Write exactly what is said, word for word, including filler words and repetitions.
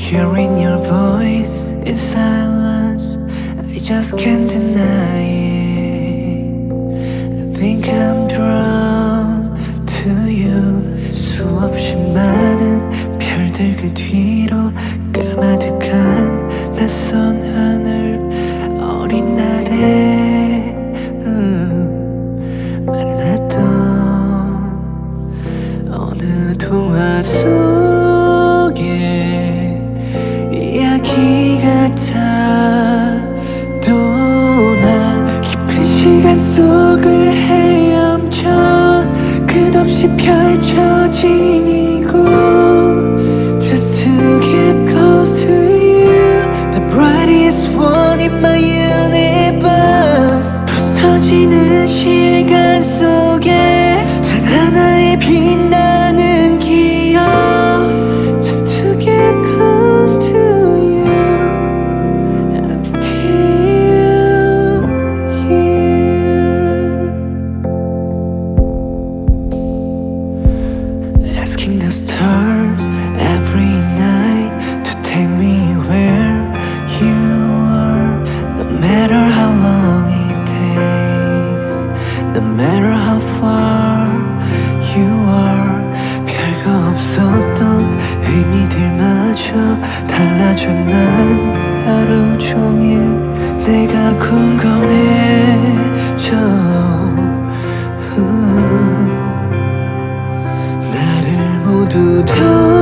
Hearing your voice in silence, I just can't deny it. I think I'm drawn to you. 수없이 많은 별들 그 뒤로 까마득한 낯선 하늘. 어린 날에 음, 만났던 어느 동화 속에 이야기 같아. 또 나 깊은 시간 속을 헤엄쳐 끝없이 펼쳐진 이곳. Just to get close to you, the brightest one in my universe. 부서지는 시간 속에 단 하나의 빛나는 기억. Just to get close to you, I'm still here. Asking the stars every night to take me where you are. No matter how long it takes, no matter how far you are. 별거 없었던 의미들마저 달라져. 난 하루 종일 내가 궁금해져. 나를 모두 다